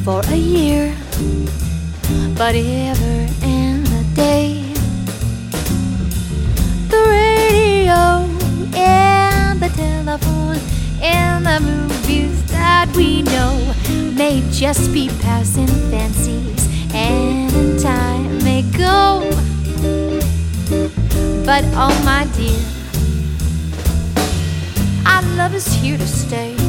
for a year, but ever in a day. The radio and the telephone and the movies that we know may just be passing fancies, and in time may go. But oh my dear, our love is here to stay.